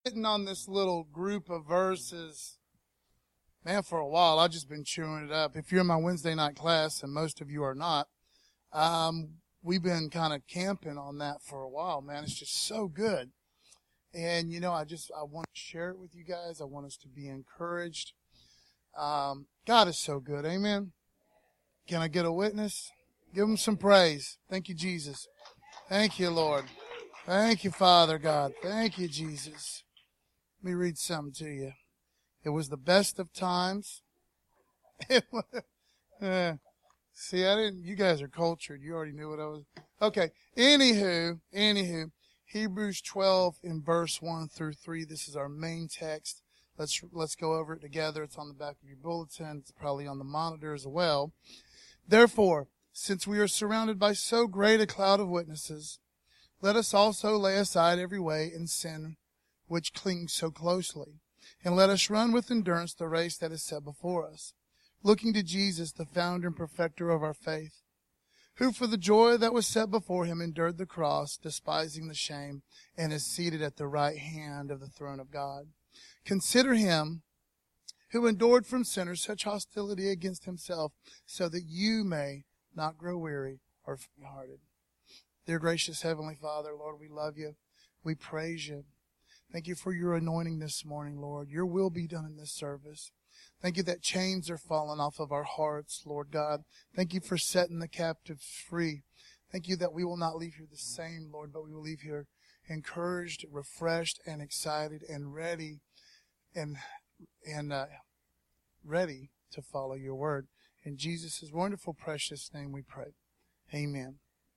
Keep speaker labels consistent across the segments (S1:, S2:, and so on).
S1: Sitting on this little group of verses, man, for a while. I've just been chewing it up. If you're in my Wednesday night class, and most of you are not, we've been kind of camping on that for a while, man. It's just so good. And, I want to share it with you guys. I want us to be encouraged. God is so good. Amen. Can I get a witness? Give him some praise. Thank you, Jesus. Thank you, Lord. Thank you, Father God. Thank you, Jesus. Let me read something to you. It was the best of times. See, you guys are cultured. You already knew what I was. Okay. Anywho, Hebrews 12 in verse 1 through 3. This is our main text. Let's go over it together. It's on the back of your bulletin. It's probably on the monitor as well. Therefore, since we are surrounded by so great a cloud of witnesses, let us also lay aside every weight and sin which clings so closely, and let us run with endurance the race that is set before us, looking to Jesus, the founder and perfecter of our faith, who for the joy that was set before him endured the cross, despising the shame, and is seated at the right hand of the throne of God. Consider him who endured from sinners such hostility against himself, so that you may not grow weary or faint-hearted. Dear gracious Heavenly Father, Lord, we love you. We praise you. Thank you for your anointing this morning, Lord. Your will be done in this service. Thank you that chains are falling off of our hearts, Lord God. Thank you for setting the captives free. Thank you that we will not leave here the same, Lord, but we will leave here encouraged, refreshed, and excited, and ready, and ready to follow your word. In Jesus' wonderful, precious name we pray. Amen.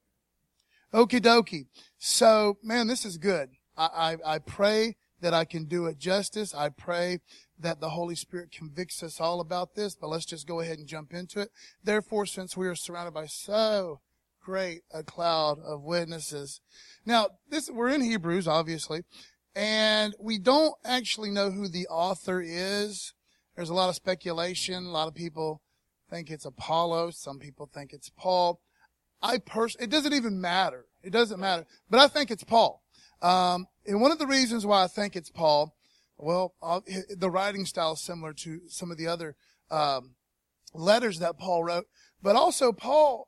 S1: Okie dokie. So, man, this is good. I pray that I can do it justice. I pray that the Holy Spirit convicts us all about this, but let's just go ahead and jump into it. Therefore, since we are surrounded by so great a cloud of witnesses. Now, we're in Hebrews, obviously, and we don't actually know who the author is. There's a lot of speculation. A lot of people think it's Apollos. Some people think it's Paul. It doesn't even matter. It doesn't matter. But I think it's Paul. And one of the reasons why I think it's Paul, the writing style is similar to some of the other letters that Paul wrote. But also Paul,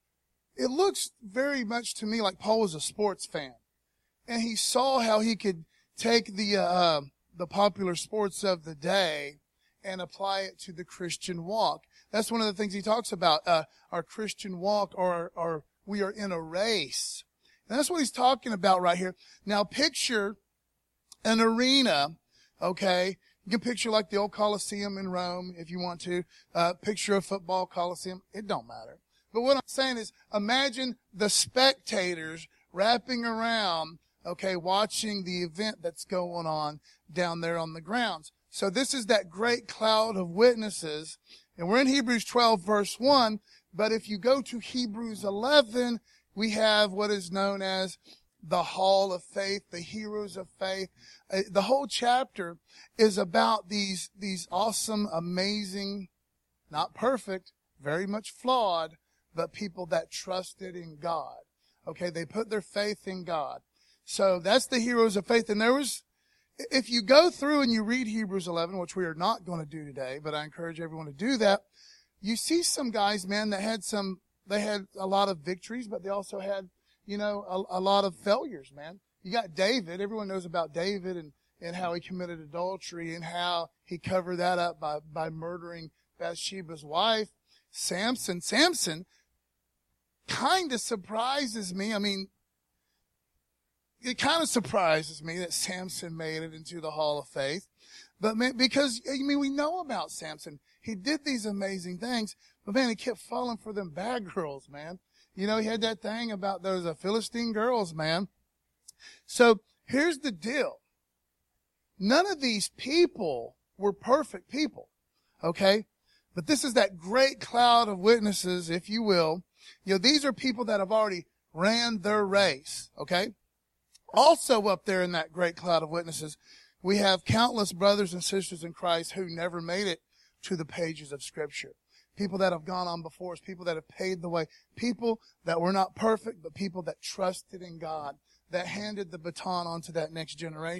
S1: it looks very much to me like Paul was a sports fan. And he saw how he could take the popular sports of the day and apply it to the Christian walk. That's one of the things he talks about, our Christian walk, or we are in a race. And that's what he's talking about right here. Now picture an arena, okay? You can picture like the old Colosseum in Rome if you want to. Picture a football Colosseum. It don't matter. But what I'm saying is imagine the spectators wrapping around, okay, watching the event that's going on down there on the grounds. So this is that great cloud of witnesses. And we're in Hebrews 12 verse 1. But if you go to Hebrews 11, we have what is known as the Hall of Faith, the heroes of faith. The whole chapter is about these awesome, amazing, not perfect, very much flawed, but people that trusted in God. Okay, they put their faith in God. So that's the heroes of faith. And if you go through and you read Hebrews 11, which we are not going to do today, but I encourage everyone to do that, you see some guys, man, they had a lot of victories, but they also had, a lot of failures, man. You got David. Everyone knows about David and how he committed adultery and how he covered that up by murdering Bathsheba's wife. Samson kind of surprises me. I mean, it kind of surprises me that Samson made it into the Hall of Faith. But man, because, we know about Samson. He did these amazing things, but man, he kept falling for them bad girls, man. He had that thing about those Philistine girls, man. So here's the deal. None of these people were perfect people, okay? But this is that great cloud of witnesses, if you will. These are people that have already ran their race, okay? Also up there in that great cloud of witnesses, we have countless brothers and sisters in Christ who never made it to the pages of Scripture. People that have gone on before us, people that have paved the way, people that were not perfect, but people that trusted in God, that handed the baton on to that next generation.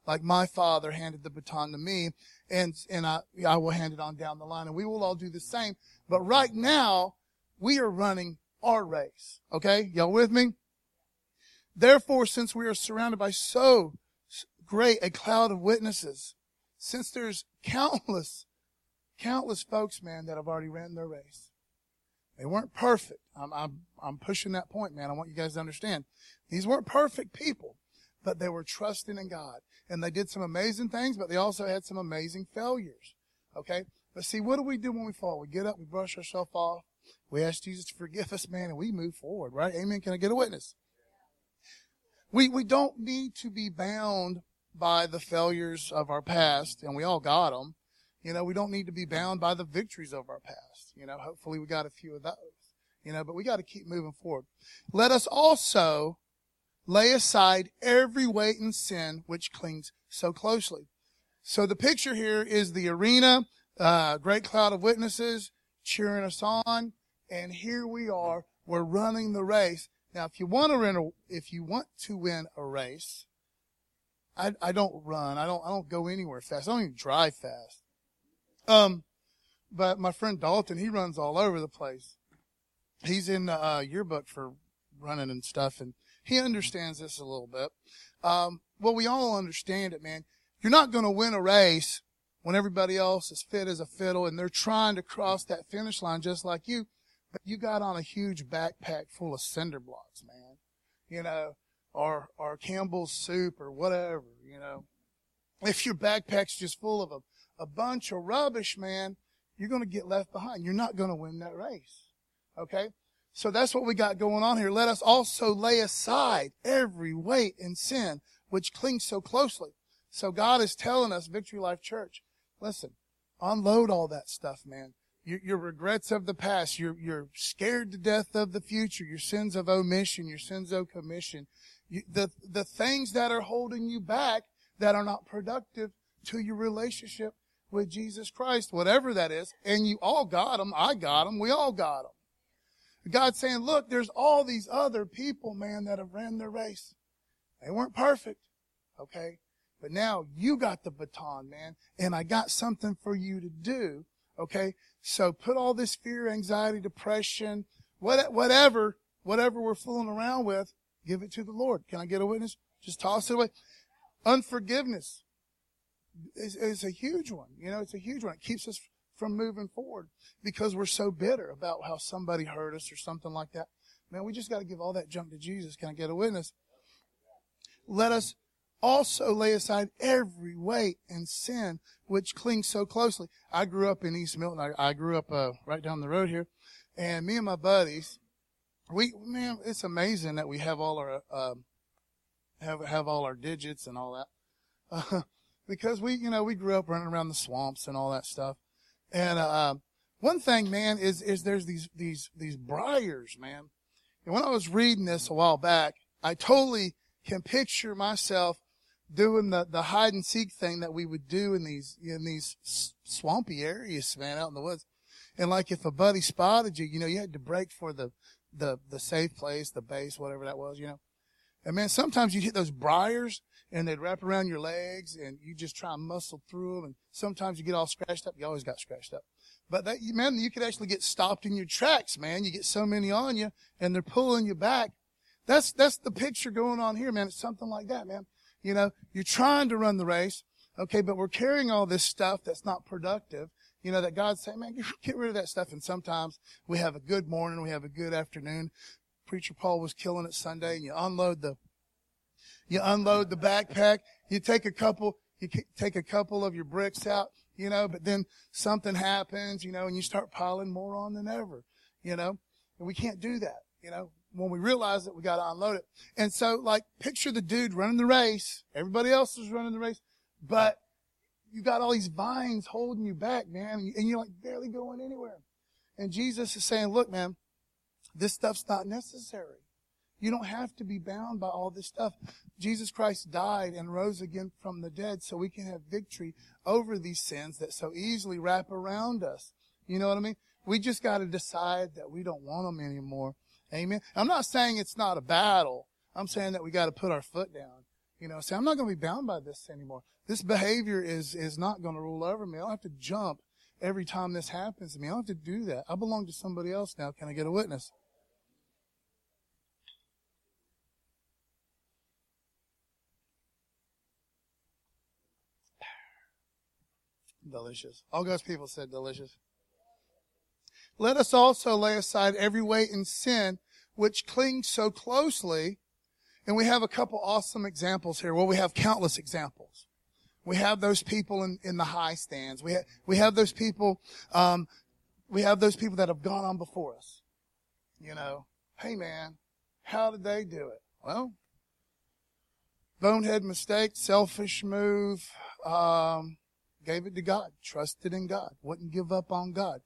S1: like my Father handed the baton to me, and I will hand it on down the line, and we will all do the same. But right now, we are running our race. Okay? Y'all with me? Therefore, since we are surrounded by so great a cloud of witnesses, since there's countless folks, man, that have already ran their race. They weren't perfect. I'm pushing that point, man. I want you guys to understand. These weren't perfect people, but they were trusting in God. And they did some amazing things, but they also had some amazing failures. Okay? But see, what do we do when we fall? We get up, we brush ourselves off, we ask Jesus to forgive us, man, and we move forward, right? Amen. Can I get a witness? We don't need to be bound by the failures of our past, and we all got them. You know, we don't need to be bound by the victories of our past. You know, hopefully we got a few of those. You know, but we got to keep moving forward. Let us also lay aside every weight and sin which clings so closely. So the picture here is the arena, great cloud of witnesses cheering us on, and here we are. We're running the race. Now, if you want to win a race, I don't run. I don't go anywhere fast. I don't even drive fast. But my friend Dalton, he runs all over the place. He's in the yearbook for running and stuff, and he understands this a little bit. Well, we all understand it, man. You're not going to win a race when everybody else is fit as a fiddle and they're trying to cross that finish line just like you, but you got on a huge backpack full of cinder blocks, man. You know, or Campbell's soup or whatever, you know. If your backpack's just full of a bunch of rubbish, man, you're going to get left behind. You're not going to win that race. Okay? So that's what we got going on here. Let us also lay aside every weight and sin which clings so closely. So God is telling us, Victory Life Church, listen, unload all that stuff, man. Your regrets of the past, you're scared to death of the future, your sins of omission, your sins of commission, the things that are holding you back that are not productive to your relationship with Jesus Christ, whatever that is. And you all got them. I got them. We all got them. God's saying, look, there's all these other people, man, that have ran their race. They weren't perfect. Okay? But now you got the baton, man, and I got something for you to do. Okay? So put all this fear, anxiety, depression, whatever we're fooling around with, give it to the Lord. Can I get a witness? Just toss it away. Unforgiveness is a huge one. You know, it's a huge one. It keeps us from moving forward because we're so bitter about how somebody hurt us or something like that. Man, we just got to give all that junk to Jesus. Can I get a witness? Let us also lay aside every weight and sin which clings so closely. I grew up in East Milton. I grew up right down the road here. And me and my buddies, man, it's amazing that we have all our have all our digits and all that. Because we grew up running around the swamps and all that stuff. And one thing, man, is there's these briars, man. And when I was reading this a while back, I totally can picture myself doing the hide and seek thing that we would do in these swampy areas, man, out in the woods. And like if a buddy spotted you, you had to break for the safe place, the base, whatever that was, And man, sometimes you'd hit those briars and they'd wrap around your legs and you just try and muscle through them. And sometimes you get all scratched up. You always got scratched up. But man, you could actually get stopped in your tracks, man. You get so many on you and they're pulling you back. That's the picture going on here, man. It's something like that, man. You're trying to run the race. Okay. But we're carrying all this stuff that's not productive. That God's saying, man, get rid of that stuff. And sometimes we have a good morning. We have a good afternoon. Preacher Paul was killing it Sunday, and you unload the backpack. You take a couple of your bricks out, but then something happens, and you start piling more on than ever, and we can't do that, when we realize that we got to unload it. And so, picture the dude running the race. Everybody else is running the race, but you got all these vines holding you back, man, and you're barely going anywhere. And Jesus is saying, look, man, this stuff's not necessary. You don't have to be bound by all this stuff. Jesus Christ died and rose again from the dead so we can have victory over these sins that so easily wrap around us. You know what I mean? We just got to decide that we don't want them anymore. Amen. I'm not saying it's not a battle. I'm saying that we got to put our foot down. Say, I'm not going to be bound by this anymore. This behavior is not going to rule over me. I don't have to jump every time this happens to me. I don't have to do that. I belong to somebody else now. Can I get a witness? Delicious. All God's people said delicious. Let us also lay aside every weight and sin which clings so closely. And we have a couple awesome examples here. Well, we have countless examples. We have those people in the high stands. We have those people, that have gone on before us. Hey man, how did they do it? Well, bonehead mistake, selfish move, gave it to God, trusted in God, wouldn't give up on God.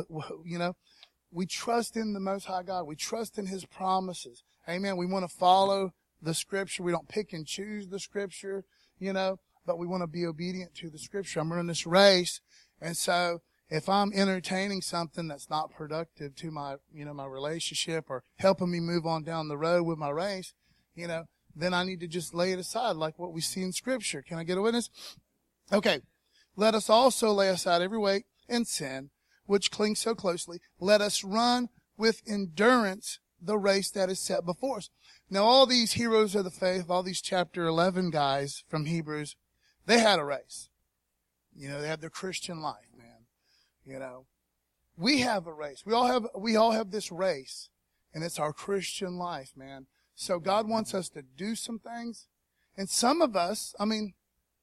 S1: We trust in the Most High God. We trust in His promises. Amen. We want to follow the Scripture. We don't pick and choose the Scripture, but we want to be obedient to the Scripture. I'm running this race, and so if I'm entertaining something that's not productive to my, my relationship or helping me move on down the road with my race, then I need to just lay it aside like what we see in Scripture. Can I get a witness? Okay. Let us also lay aside every weight and sin which clings so closely. Let us run with endurance the race that is set before us. Now, all these heroes of the faith, all these chapter 11 guys from Hebrews, they had a race. They had their Christian life, man. We have a race. We all have this race, and it's our Christian life, man. So God wants us to do some things. And some of us, I'm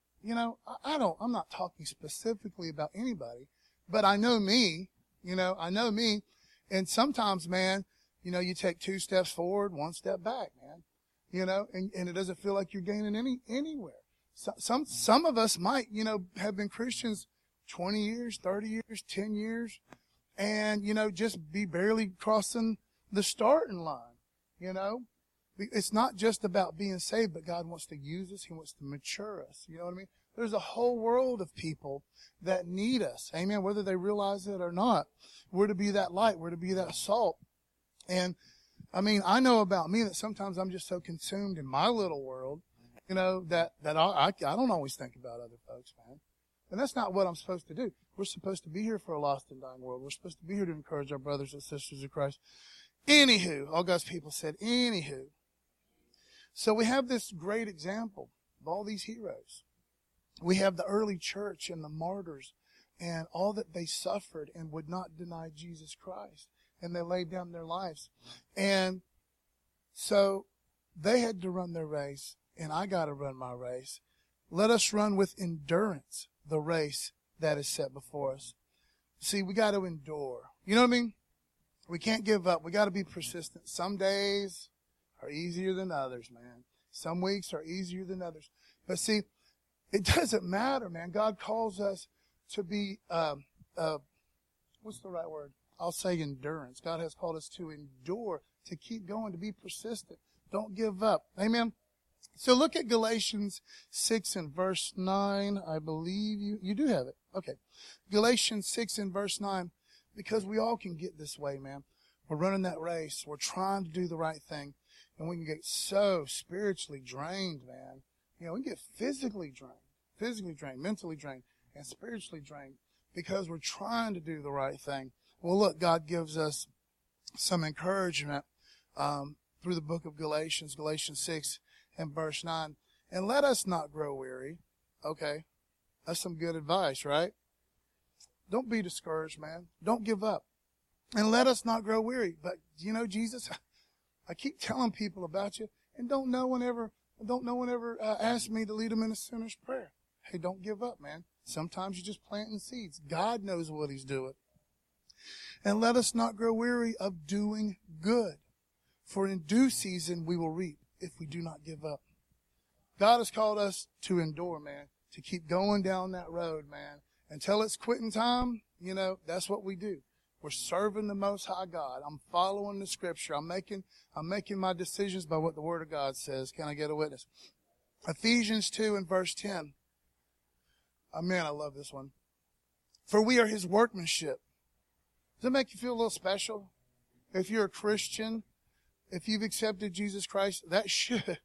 S1: not talking specifically about anybody, but I know me, and sometimes, man, you take 2 steps forward, 1 step back, man, and it doesn't feel like you're gaining anywhere. Some of us might, have been Christians 20 years, 30 years, 10 years, and, just be barely crossing the starting line, It's not just about being saved, but God wants to use us. He wants to mature us. You know what I mean? There's a whole world of people that need us. Amen. Whether they realize it or not. We're to be that light. We're to be that salt. And I know about me that sometimes I'm just so consumed in my little world, that I don't always think about other folks, man. And that's not what I'm supposed to do. We're supposed to be here for a lost and dying world. We're supposed to be here to encourage our brothers and sisters in Christ. Anywho, all God's people said, anywho. So we have this great example of all these heroes. We have the early church and the martyrs and all that they suffered and would not deny Jesus Christ. And they laid down their lives. And so they had to run their race, and I got to run my race. Let us run with endurance the race that is set before us. See, we got to endure. You know what I mean? We can't give up. We got to be persistent. Some days are easier than others, man. Some weeks are easier than others. But see, it doesn't matter, man. God calls us to be, what's the right word? I'll say endurance. God has called us to endure, to keep going, to be persistent. Don't give up. Amen. So look at Galatians 6 and verse 9. I believe you do have it. Okay. Galatians 6 and verse 9. Because we all can get this way, man. We're running that race. We're trying to do the right thing. And we can get so spiritually drained, man. We can get physically drained, mentally drained, and spiritually drained because we're trying to do the right thing. Well, look, God gives us some encouragement through the book of Galatians 6 and verse 9. And let us not grow weary. Okay, that's some good advice, right? Don't be discouraged, man. Don't give up. And let us not grow weary. But, Jesus, I keep telling people about you and don't no one ever ask me to lead them in a sinner's prayer. Hey, don't give up, man. Sometimes you're just planting seeds. God knows what He's doing. And let us not grow weary of doing good. For in due season we will reap if we do not give up. God has called us to endure, man. To keep going down that road, man. Until it's quitting time, that's what we do. We're serving the Most High God. I'm following the Scripture. I'm making my decisions by what the Word of God says. Can I get a witness? Ephesians 2 and verse 10. Oh, man, I love this one. For we are His workmanship. Does that make you feel a little special? If you're a Christian, if you've accepted Jesus Christ, that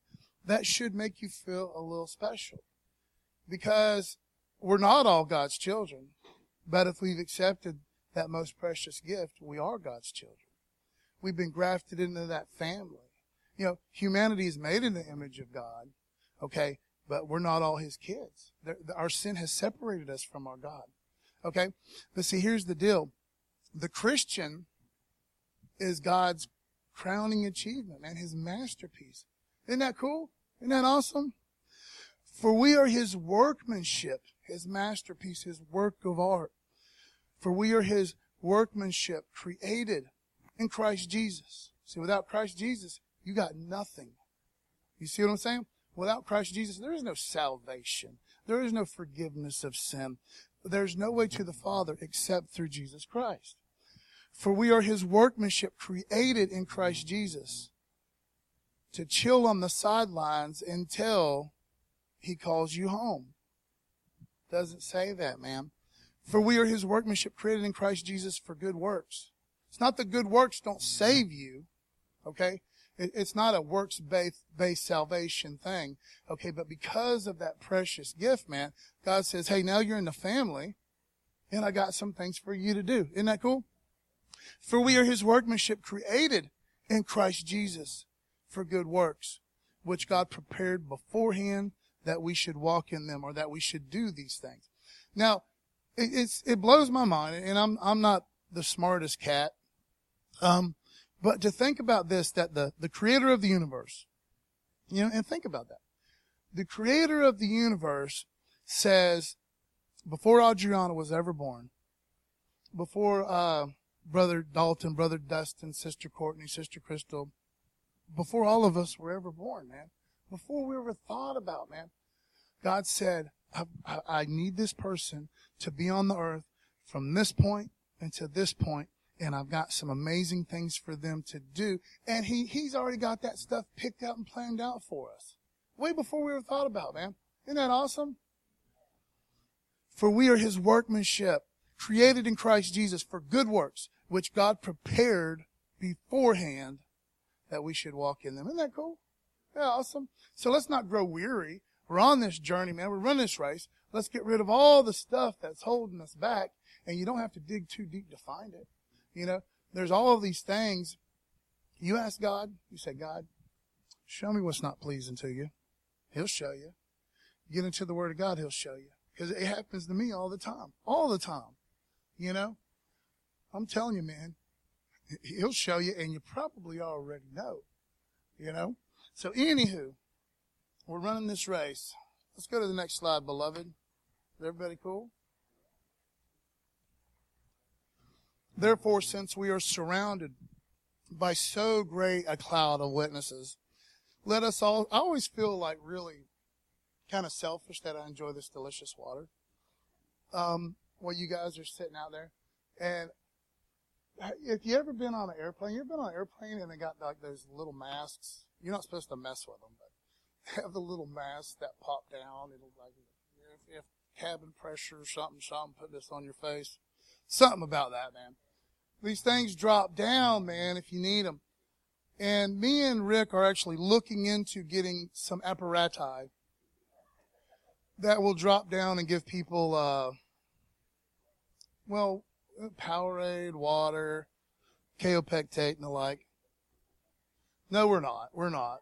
S1: that should make you feel a little special. Because we're not all God's children. But if we've accepted that most precious gift, we are God's children. We've been grafted into that family. You know, humanity is made in the image of God, okay? But we're not all His kids. Our sin has separated us from our God, okay? But see, here's the deal. The Christian is God's crowning achievement, man, His masterpiece. Isn't that cool? Isn't that awesome? For we are His workmanship, His masterpiece, His work of art. For we are His workmanship, created in Christ Jesus. See, without Christ Jesus, you got nothing. You see what I'm saying? Without Christ Jesus, there is no salvation. There is no forgiveness of sin. There's no way to the Father except through Jesus Christ. For we are His workmanship, created in Christ Jesus, to chill on the sidelines until He calls you home. Doesn't say that, man. For we are His workmanship, created in Christ Jesus for good works. It's not that good works don't save you, okay? It's not a works-based salvation thing, okay? But because of that precious gift, man, God says, hey, now you're in the family, and I got some things for you to do. Isn't that cool? For we are His workmanship, created in Christ Jesus for good works, which God prepared beforehand that we should walk in them, or that we should do these things. Now, it blows my mind, and I'm not the smartest cat, but to think about this, that the creator of the universe, you know, and think about that. The creator of the universe says, before Adriana was ever born, before Brother Dalton, Brother Dustin, Sister Courtney, Sister Crystal, before all of us were ever born, man, before we ever thought about, man, God said, I need this person to be on the earth from this point until this point, and I've got some amazing things for them to do. And He's already got that stuff picked out and planned out for us. Way before we ever thought about, man. Isn't that awesome? For we are His workmanship, created in Christ Jesus for good works, which God prepared beforehand that we should walk in them. Isn't that cool? Yeah, awesome. So let's not grow weary. We're on this journey, man. We're running this race. Let's get rid of all the stuff that's holding us back. And you don't have to dig too deep to find it. You know, there's all of these things. You ask God, you say, God, show me what's not pleasing to you. He'll show you. Get into the Word of God, He'll show you. Because it happens to me all the time. All the time. You know? I'm telling you, man. He'll show you, and you probably already know. You know? So, anywho, we're running this race. Let's go to the next slide, beloved. Is everybody cool? Therefore, since we are surrounded by so great a cloud of witnesses, let us all, I always feel like really kind of selfish that I enjoy this delicious water. While you guys are sitting out there. And if you ever been on an airplane, you ever been on an airplane and they got like those little masks? You're not supposed to mess with them, but they have the little masks that pop down. It'll like, if cabin pressure or something, put this on your face. Something about that, man. These things drop down, man, if you need them. And me and Rick are actually looking into getting some apparati that will drop down and give people, Powerade, water, kaopectate, and the like. No, we're not. We're not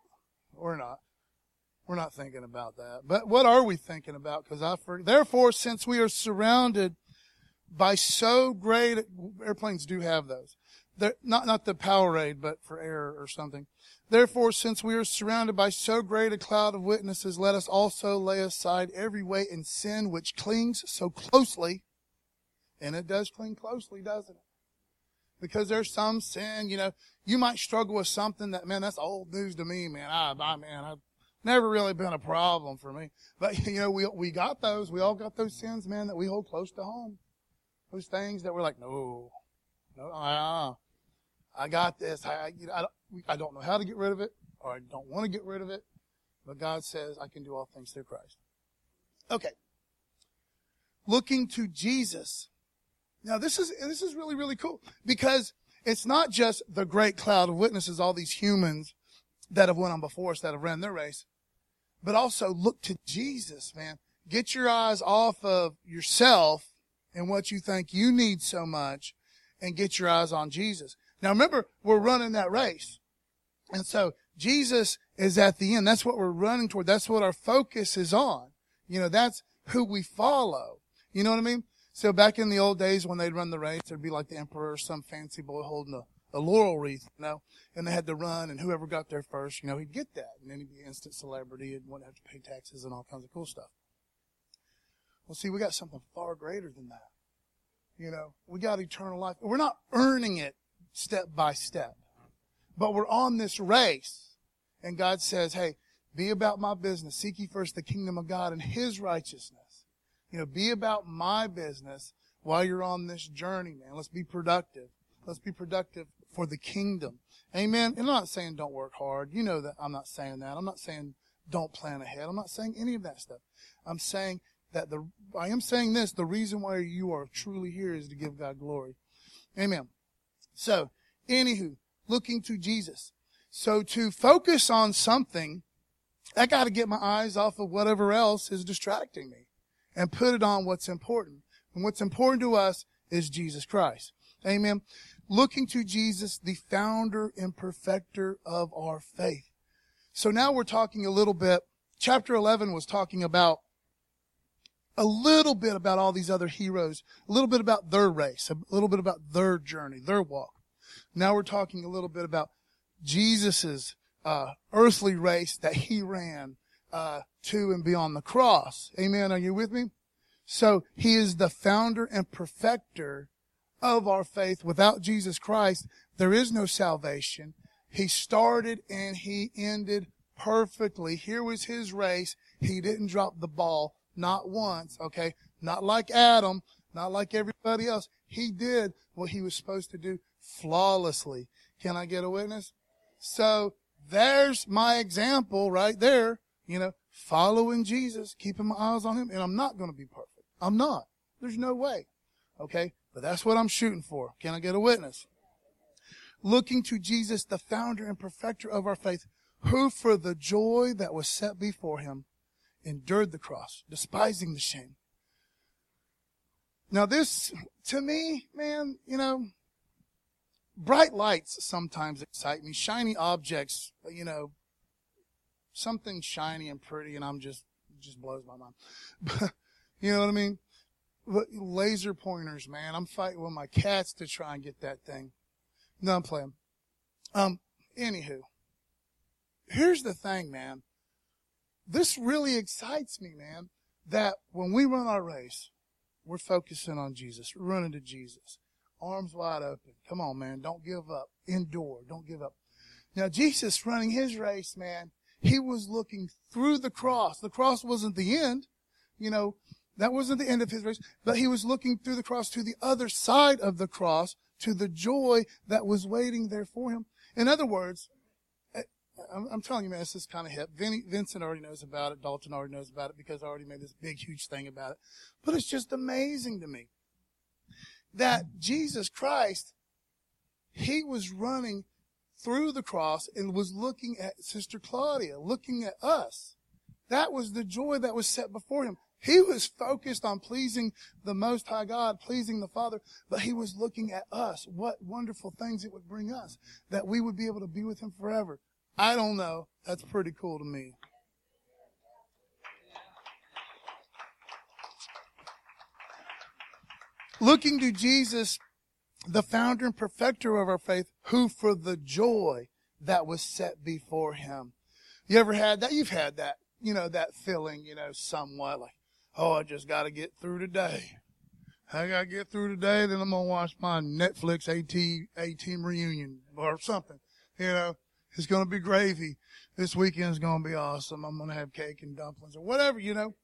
S1: thinking about that. But what are we thinking about? Therefore, since we are surrounded by so great, airplanes do have those. They're not the Powerade, but for air or something. Therefore, since we are surrounded by so great a cloud of witnesses, let us also lay aside every weight and sin which clings so closely. And it does cling closely, doesn't it? Because there's some sin, you know, you might struggle with something that, man, that's old news to me, man. I've never really been a problem for me. But, you know, we got those. We all got those sins, man, that we hold close to home. Those things that we're like, no, I got this. I don't know how to get rid of it, or I don't want to get rid of it. But God says I can do all things through Christ. Okay. Looking to Jesus. Now, this is really, really cool, because it's not just the great cloud of witnesses, all these humans that have went on before us, that have ran their race. but also look to Jesus, man. Get your eyes off of yourself and what you think you need so much, and get your eyes on Jesus. Now remember, we're running that race. And so Jesus is at the end. That's what we're running toward. That's what our focus is on. You know, that's who we follow. You know what I mean? So back in the old days when they'd run the race, there'd be like the emperor or some fancy boy holding a laurel wreath, you know, and they had to run, and whoever got there first, you know, he'd get that. And then he'd be an instant celebrity and wouldn't have to pay taxes and all kinds of cool stuff. Well, see, we got something far greater than that. You know, we got eternal life. We're not earning it step by step, but we're on this race. And God says, hey, be about my business. Seek ye first the kingdom of God and his righteousness. You know, be about my business while you're on this journey, man. Let's be productive. Let's be productive for the kingdom. Amen. And I'm not saying don't work hard. You know that I'm not saying that. I'm not saying don't plan ahead. I'm not saying any of that stuff. I'm saying that I am saying this, the reason why you are truly here is to give God glory. Amen. So, anywho, looking to Jesus. So to focus on something, I got to get my eyes off of whatever else is distracting me and put it on what's important. And what's important to us is Jesus Christ. Amen. Looking to Jesus, the founder and perfecter of our faith. So now we're talking a little bit, chapter 11 was talking about a little bit about all these other heroes, a little bit about their race, a little bit about their journey, their walk. Now we're talking a little bit about Jesus's earthly race that he ran to and beyond the cross. Amen. Are you with me? So he is the founder and perfecter of our faith. Without Jesus Christ, there is no salvation. He started and he ended perfectly. Here was his race. He didn't drop the ball. Not once, okay? Not like Adam, not like everybody else. He did what he was supposed to do flawlessly. Can I get a witness? So there's my example right there, you know, following Jesus, keeping my eyes on him, and I'm not going to be perfect. I'm not. There's no way, okay? But that's what I'm shooting for. Can I get a witness? Looking to Jesus, the founder and perfecter of our faith, who for the joy that was set before him endured the cross, despising the shame. Now this, to me, man, you know, bright lights sometimes excite me. Shiny objects, you know, something shiny and pretty, and it just blows my mind. You know what I mean? But laser pointers, man. I'm fighting with my cats to try and get that thing. No, I'm playing. Anywho, here's the thing, man. This really excites me, man, that when we run our race, we're focusing on Jesus. We're running to Jesus. Arms wide open. Come on, man. Don't give up. Endure. Don't give up. Now, Jesus running his race, man, he was looking through the cross. The cross wasn't the end. You know, that wasn't the end of his race. But he was looking through the cross to the other side of the cross, to the joy that was waiting there for him. In other words, I'm telling you, man, this is kind of hip. Vincent already knows about it. Dalton already knows about it because I already made this big, huge thing about it. But it's just amazing to me that Jesus Christ, he was running through the cross and was looking at Sister Claudia, looking at us. That was the joy that was set before him. He was focused on pleasing the Most High God, pleasing the Father, but he was looking at us. What wonderful things it would bring us, that we would be able to be with him forever. I don't know. That's pretty cool to me. Looking to Jesus, the founder and perfecter of our faith, who for the joy that was set before him. You ever had that? You've had that, you know, that feeling, you know, somewhat like, oh, I just got to get through today. I got to get through today, then I'm going to watch my Netflix A-Team reunion or something, you know. It's going to be gravy. This weekend is going to be awesome. I'm going to have cake and dumplings or whatever, you know.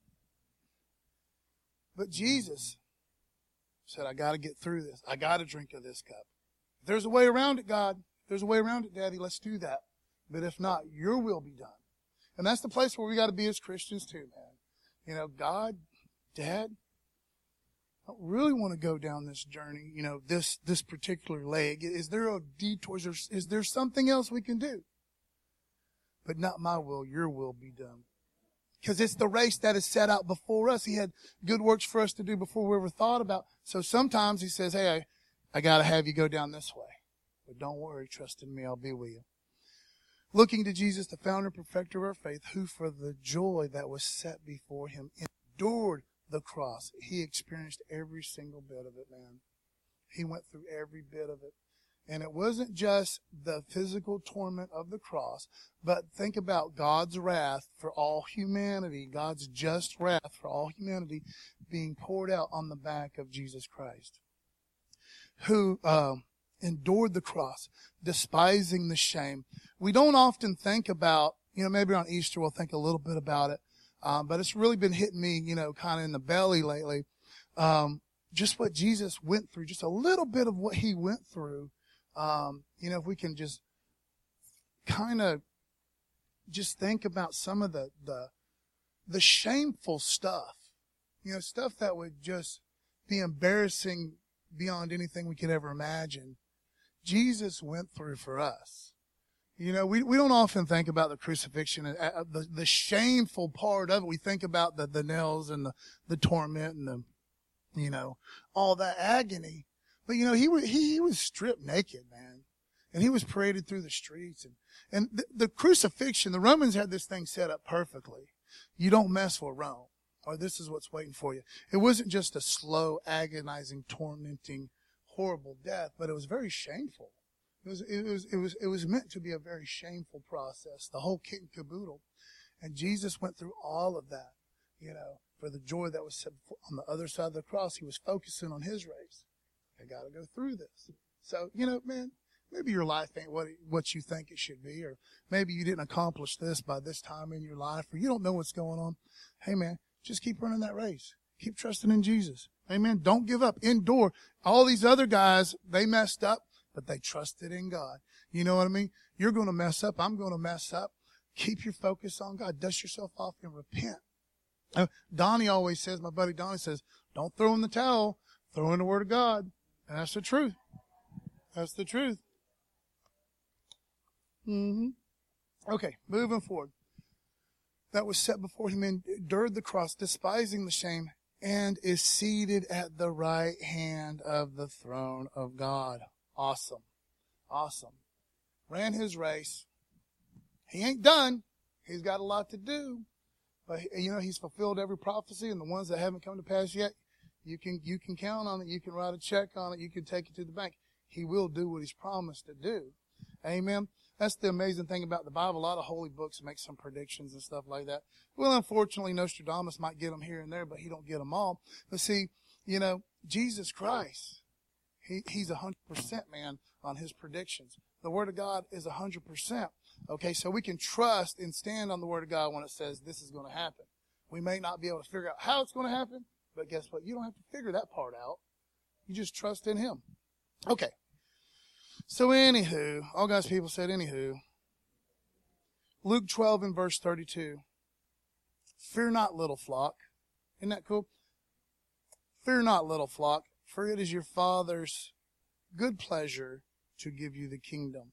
S1: But Jesus said, I got to get through this. I got to drink of this cup. If there's a way around it, God. If there's a way around it, Daddy, let's do that. But if not, your will be done. And that's the place where we got to be as Christians too, man. You know, God, Dad, I don't really want to go down this journey, you know, this particular leg. Is there a detour? Is there something else we can do? But not my will, your will be done. Because it's the race that is set out before us. He had good works for us to do before we ever thought about. So sometimes he says, hey, I got to have you go down this way. But don't worry, trust in me, I'll be with you. Looking to Jesus, the founder and perfecter of our faith, who for the joy that was set before him endured the cross. He experienced every single bit of it, man. He went through every bit of it. And it wasn't just the physical torment of the cross, but think about God's wrath for all humanity, God's just wrath for all humanity being poured out on the back of Jesus Christ, who endured the cross, despising the shame. We don't often think about, maybe on Easter we'll think a little bit about it, but it's really been hitting me, kind of in the belly lately. Just what Jesus went through, just a little bit of what he went through. If we can just kind of just think about some of the shameful stuff, stuff that would just be embarrassing beyond anything we could ever imagine. Jesus went through for us. We don't often think about the crucifixion, the shameful part of it. We think about the nails and the torment and all that agony. But he was stripped naked, man. And he was paraded through the streets. And the crucifixion, the Romans had this thing set up perfectly. You don't mess with Rome, or this is what's waiting for you. It wasn't just a slow, agonizing, tormenting, horrible death, but it was very shameful. It was meant to be a very shameful process, the whole kit and caboodle. And Jesus went through all of that, for the joy that was set on the other side of the cross. He was focusing on his race. I got to go through this. So, man, maybe your life ain't what you think it should be, or maybe you didn't accomplish this by this time in your life, or you don't know what's going on. Hey, man, just keep running that race. Keep trusting in Jesus. Amen. Don't give up. Endure. All these other guys, they messed up, but they trusted in God. You know what I mean? You're going to mess up. I'm going to mess up. Keep your focus on God. Dust yourself off and repent. Donnie always says, my buddy Donnie says, don't throw in the towel. Throw in the Word of God. And that's the truth. That's the truth. Okay, moving forward. That was set before him, endured the cross, despising the shame, and is seated at the right hand of the throne of God. Awesome. Awesome. Ran his race. He ain't done. He's got a lot to do. But, he's fulfilled every prophecy, and the ones that haven't come to pass yet, you can count on it. You can write a check on it. You can take it to the bank. He will do what he's promised to do. Amen. That's the amazing thing about the Bible. A lot of holy books make some predictions and stuff like that. Well, unfortunately, Nostradamus might get them here and there, but he don't get them all. But see, Jesus Christ, he's 100%, man, on his predictions. The Word of God is 100%. Okay, so we can trust and stand on the Word of God when it says this is going to happen. We may not be able to figure out how it's going to happen, but guess what? You don't have to figure that part out. You just trust in him. Okay. So anywho, all God's people said anywho. Luke 12 and verse 32. Fear not, little flock. Isn't that cool? Fear not, little flock, for it is your Father's good pleasure to give you the kingdom.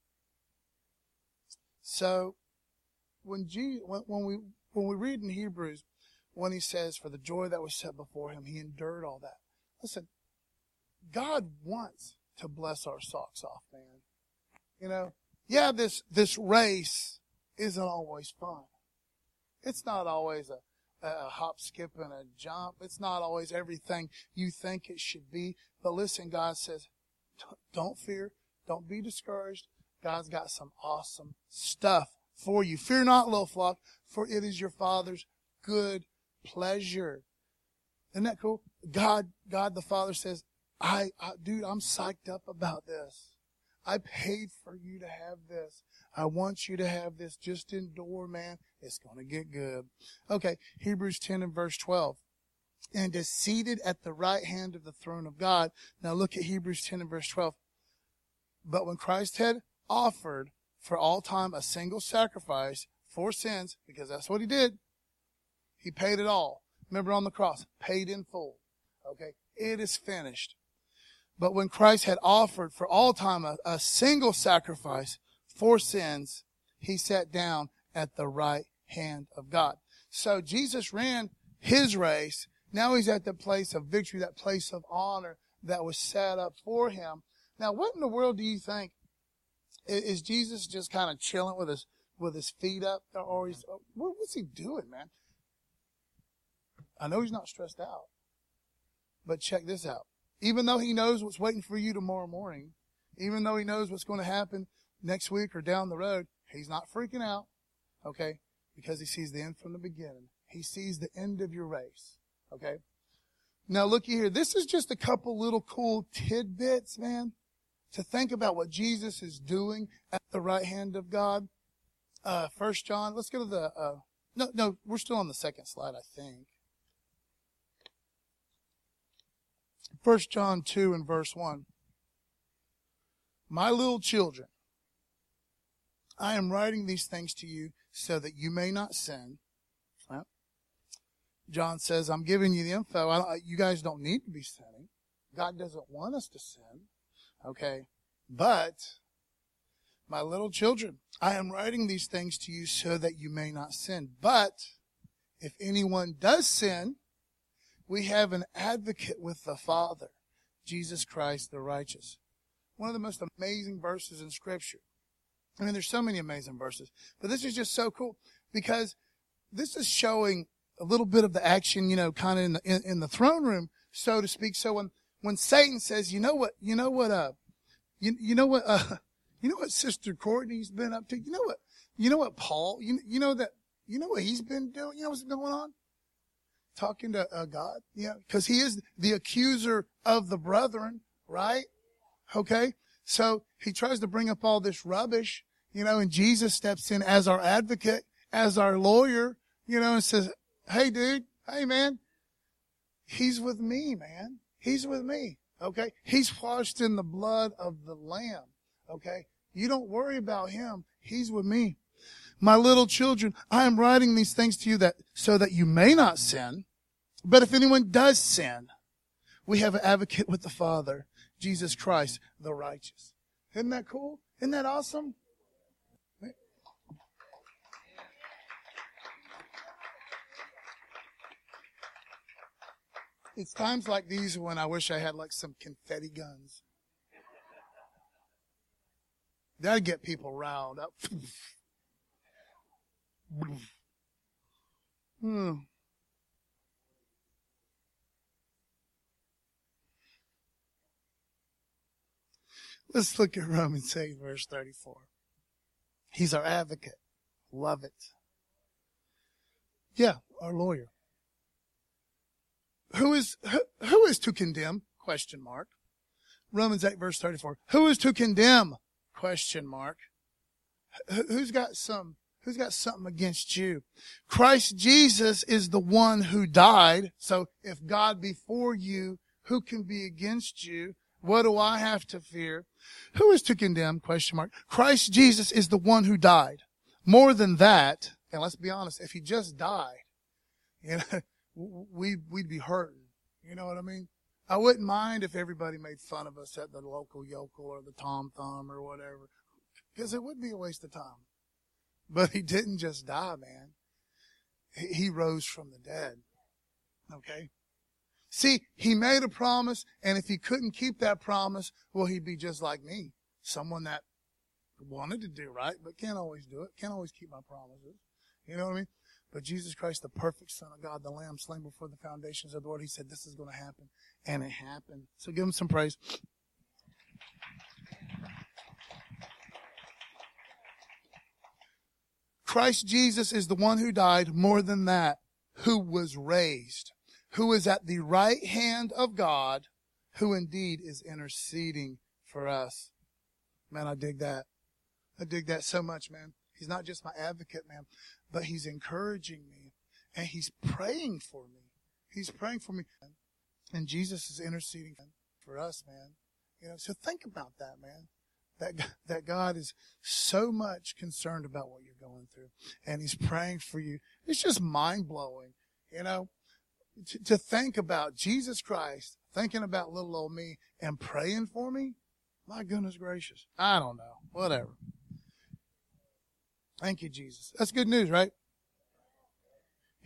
S1: So when we read in Hebrews, when he says, for the joy that was set before him, he endured all that. Listen, God wants to bless our socks off, man. Yeah, this race isn't always fun. It's not always a hop, skip, and a jump. It's not always everything you think it should be. But listen, God says, don't fear. Don't be discouraged. God's got some awesome stuff for you. Fear not, little flock, for it is your Father's good pleasure. Isn't that cool? God the Father says, dude, I'm psyched up about this. I paid for you to have this. I want you to have this. Just endure, man. It's going to get good. Okay, Hebrews 10 and verse 12. And is seated at the right hand of the throne of God. Now look at Hebrews 10 and verse 12. But when Christ had offered for all time a single sacrifice for sins, because that's what he did, he paid it all. Remember on the cross, paid in full. Okay, it is finished. But when Christ had offered for all time a single sacrifice for sins, he sat down at the right hand of God. So Jesus ran his race. Now he's at the place of victory, that place of honor that was set up for him. Now, what in the world do you think? Is Jesus just kind of chilling with his feet up? Or what's he doing, man? I know he's not stressed out. But check this out. Even though he knows what's waiting for you tomorrow morning, even though he knows what's going to happen next week or down the road, he's not freaking out, okay? Because he sees the end from the beginning. He sees the end of your race, okay? Now, looky here. This is just a couple little cool tidbits, man, to think about what Jesus is doing at the right hand of God. 1 John, let's go to the, no, we're still on the second slide, I think. 1 John 2 and verse 1. My little children, I am writing these things to you so that you may not sin. Well, John says, I'm giving you the info. You guys don't need to be sinning. God doesn't want us to sin. Okay? But, my little children, I am writing these things to you so that you may not sin. But, if anyone does sin, we have an advocate with the Father, Jesus Christ the righteous. One of the most amazing verses in Scripture. I mean, there's so many amazing verses, but this is just so cool because this is showing a little bit of the action, kind of in the throne room, so to speak. So when Satan says, you know what Sister Courtney's been up to, you know what Paul, you know what he's been doing, what's going on? Talking to God, because he is the accuser of the brethren, right? Okay. So he tries to bring up all this rubbish, and Jesus steps in as our advocate, as our lawyer, and says, hey, dude, hey, man, he's with me, man. He's with me. Okay. He's washed in the blood of the Lamb. Okay. You don't worry about him. He's with me. My little children, I am writing these things to you so that you may not sin. But if anyone does sin, we have an advocate with the Father, Jesus Christ, the righteous. Isn't that cool? Isn't that awesome? It's times like these when I wish I had like some confetti guns. That'd get people riled up. Let's look at Romans 8, verse 34. He's our advocate. Love it. Yeah, our lawyer. Who is to condemn? Question mark. Romans 8, verse 34. Who is to condemn? Question mark. Who's got something against you? Christ Jesus is the one who died. So if God be for you, who can be against you? What do I have to fear? Who is to condemn? Question mark. Christ Jesus is the one who died. More than that, and let's be honest, if he just died, we'd be hurting. You know what I mean? I wouldn't mind if everybody made fun of us at the local yokel or the Tom Thumb or whatever, because it would be a waste of time. But he didn't just die, man. He rose from the dead. Okay? See, he made a promise, and if he couldn't keep that promise, well, he'd be just like me. Someone that wanted to do right, but can't always do it. Can't always keep my promises. You know what I mean? But Jesus Christ, the perfect Son of God, the Lamb slain before the foundations of the world, he said this is going to happen. And it happened. So give him some praise. Christ Jesus is the one who died. More than that, who was raised, who is at the right hand of God, who indeed is interceding for us. Man, I dig that. I dig that so much, man. He's not just my advocate, man, but he's encouraging me and he's praying for me. He's praying for me. And Jesus is interceding for us, man. So think about that, man. That God is so much concerned about what you're going through. And he's praying for you. It's just mind-blowing, to think about Jesus Christ, thinking about little old me and praying for me. My goodness gracious. I don't know. Whatever. Thank you, Jesus. That's good news, right?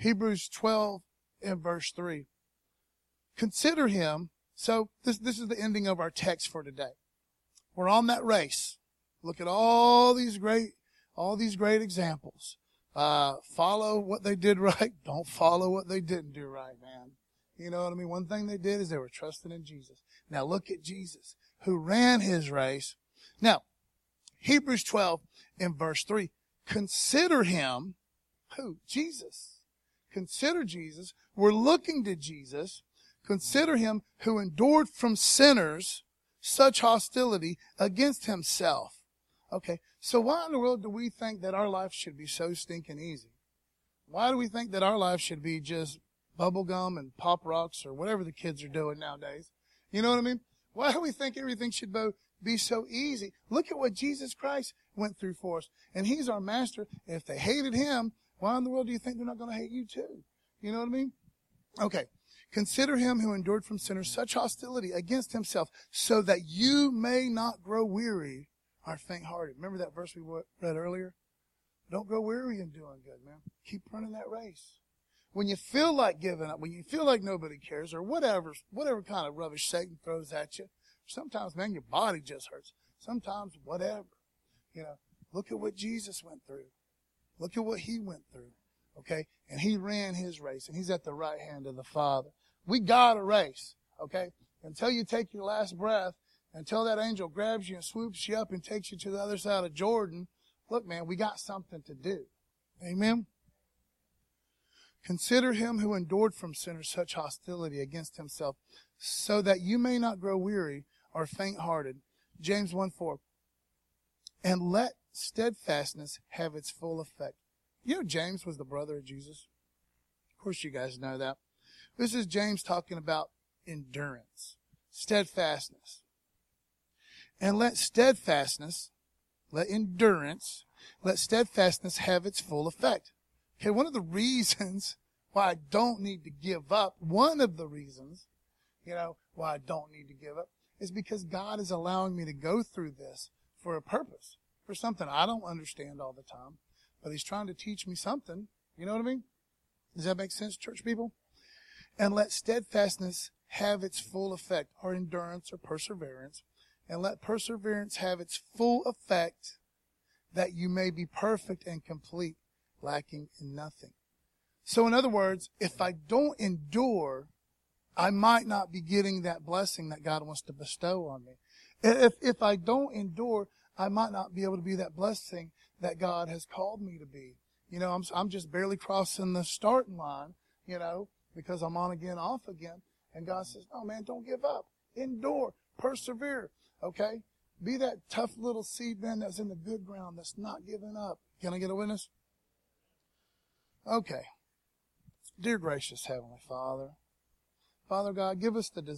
S1: Hebrews 12 and verse 3. Consider him. So this is the ending of our text for today. We're on that race. Look at all these great examples. Follow what they did right. Don't follow what they didn't do right, man. You know what I mean? One thing they did is they were trusting in Jesus. Now look at Jesus, who ran his race. Now, Hebrews 12 in verse 3. Consider him, who? Jesus. Consider Jesus. We're looking to Jesus. Consider him who endured from sinners such hostility against himself. Okay, so why in the world do we think that our life should be so stinking easy? Why do we think that our life should be just bubble gum and pop rocks or whatever the kids are doing nowadays? You know what I mean? Why do we think everything should be so easy? Look at what Jesus Christ went through for us. And he's our master. If they hated him, why in the world do you think they're not going to hate you too? You know what I mean? Okay. Consider him who endured from sinners such hostility against himself, so that you may not grow weary or faint-hearted. Remember that verse we read earlier? Don't grow weary in doing good, man. Keep running that race. When you feel like giving up, when you feel like nobody cares, or whatever kind of rubbish Satan throws at you, sometimes, man, your body just hurts. Sometimes, whatever. You know, look at what Jesus went through. Look at what he went through. Okay? And he ran his race, and he's at the right hand of the Father. We got a race. Okay? Until you take your last breath, until that angel grabs you and swoops you up and takes you to the other side of Jordan, look, man, we got something to do. Amen? Consider him who endured from sinners such hostility against himself, so that you may not grow weary or faint-hearted. James 1:4. And let steadfastness have its full effect. You know James was the brother of Jesus? Of course you guys know that. This is James talking about endurance, steadfastness. And let steadfastness have its full effect. Okay, one of the reasons why I don't need to give up, why I don't need to give up, is because God is allowing me to go through this for a purpose, for something I don't understand all the time, but he's trying to teach me something. You know what I mean? Does that make sense, church people? And let steadfastness have its full effect, or endurance or perseverance, and let perseverance have its full effect, that you may be perfect and complete, lacking in nothing. So in other words, if I don't endure, I might not be getting that blessing that God wants to bestow on me. If I don't endure, I might not be able to be that blessing that God has called me to be. You know, I'm just barely crossing the starting line, you know, because I'm on again, off again. And God says, no, man, don't give up. Endure. Persevere. Okay? Be that tough little seed, man, that's in the good ground, that's not giving up. Can I get a witness? Okay. Dear gracious Heavenly Father, Father God, give us the desire